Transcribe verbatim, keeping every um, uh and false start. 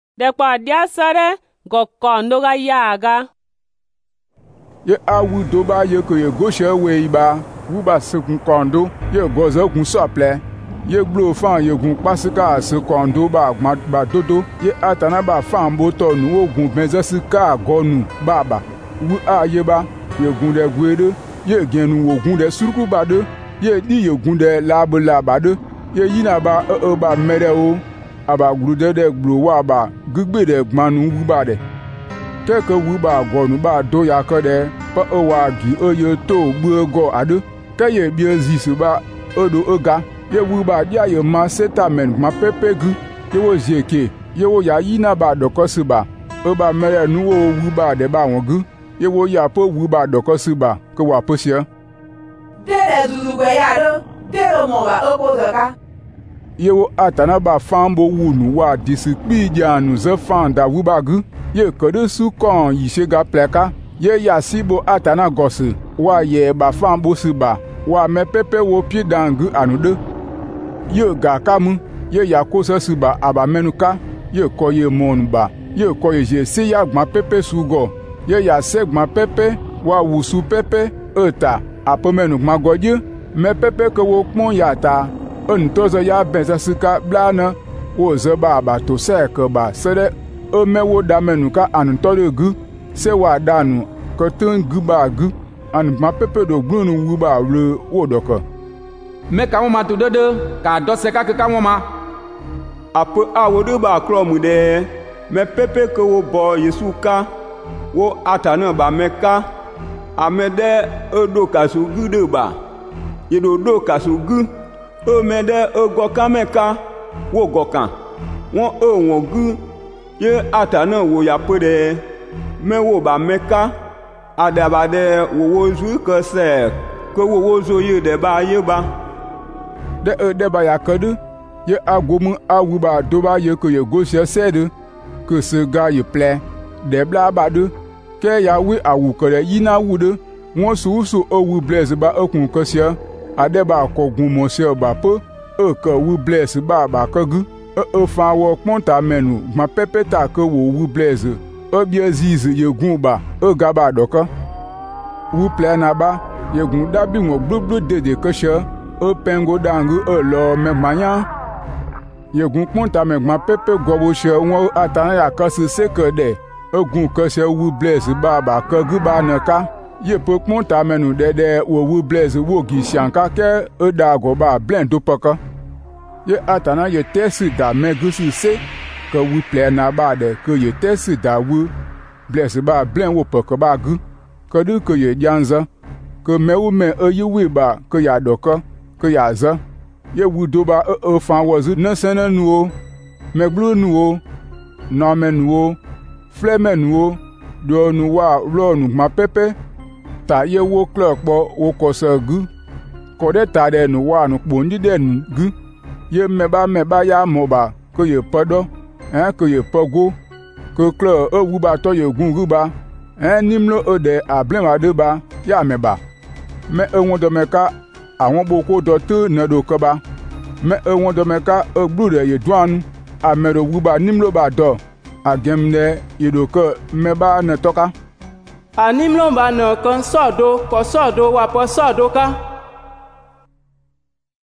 de kwa dia sare go kondo ga yaga. Ye awu do ba ye ko ye goshe we ba, wu ba se kun kondo, ye gozo kun sople. Ye glo fan ye gun pasika se kondo ba gma ba dodo, ye atana ba fan boto nu ogun benzesika gonu baba. Wu a ye ba, ye gun de gwede, ye genu ogun de suruku ba de, ye di ye gun de lab la ba de, ye yina ba e e ba mere o, aba grude de glo wa ba, gugbe de gmanu wu ba de. Keke wu ba gonu ba do ya ke de, pa e wa gi e ye to bu go ade, ke ye bi zisu ba odo oga. Ye wu ba dia ye ma setamen ma pepe gu, ye wo jeke, ye wo ya yina ba dokosu ba, e ba mere nu wo wu ba de ba won gu, ye wo ya po wu ba dokosu ba, ke wa po sia. De de zuzu gbe ya do, de lo mo ba o ko zaka. Ye wo atana ba fambo wu nu wa disipli ja nu ze fan da wu ba gu, ye ke de su kon yi se ga pleka, ye ya sibo atana gosu, wa ye ba fambo su ba, wa me pepe wo pi dangu anu de. Ye ga kamu, ye ya kosa su ba aba menuka, ye ko ye mon ba, ye ko ye je se ya gma pepe su go, ye ya se gma pepe, wa wusu pepe, eta, apo menu gma godye, me pepe ke wo kmon ya ta, en tozo ya benza suka blana, wo ze ba aba to se ke ba, se de, e me wo da menuka anu tole gu, se wa danu, ke ten gu ba gu, anu gma pepe do glunu wu ba le wo doke. Me ka won ma to dodo ka do se ka ke ka won ma apo awo do ba kro mu de me pepe ko wo bo Yesu ka wo atana ba me ka amede odo ka su gu de ba ye do do ka su gu o me de ogo ka me ka wo go kan won o won gu ye atana wo ya pe de me wo ba me ka adaba de wo wo zu ko se ko wo wo zo ye de ba ye ba de e de ba ya kedu, ye agomu awu ba do ba ye ko ye gosia sede, ke se ga ye ple, de bla ba de, ke ya wi awu kere yina wu de, won su su owu blaze ba okun kosia, ade ba ko gun mo se ba po, e ke wu blaze ba ba kegu, e e fa wo ponta menu, ma pepe ta ke wo wu blaze, e bie zizi ye gun ba, e ga ba doka. Wu ple na ba, ye gun dabi wo blublu de de kesha, e pengo dangu e lo megmanya. Ye gun ponta megma pepe gobo she won atana ya kasi seke de, e gun kese wu blaze ba ba kegu ba neka. Ye pe ponta menu de de wo wu blaze wo gi shanka ke e da go ba blend do paka. Ye atana ye tesi da megusi se, ke wu ple na ba de ke ye tesi da wu blaze ba blend wo paka ba gu, ke du ke ye janza, ke me wu me e yi wi ba ke ya doka. Ke ya za, ye wu do ba e e fan wazu nesene nuo, megblu nuo, nome nuo, fleme nuo, do nu wa lo nu ma pepe, ta ye wo klok po wo kosa gu, kode ta de nu wa nu kpondi de nu gu, ye meba meba ya moba, ke ye pedo, hein, ke ye pego, ke klo e wu ba to ye gun gu ba, hein, nimlo e de a blema de ba, ya meba, me e won do me ka, àwọn boko dote ne do keba, me e won do me ka e glu de ye dwan, a me do wu ba nimlo ba do, a gemne ye do ke me ba ne toka. A nimlo ba ne kon sodo, ko sodo wa po sodo ka.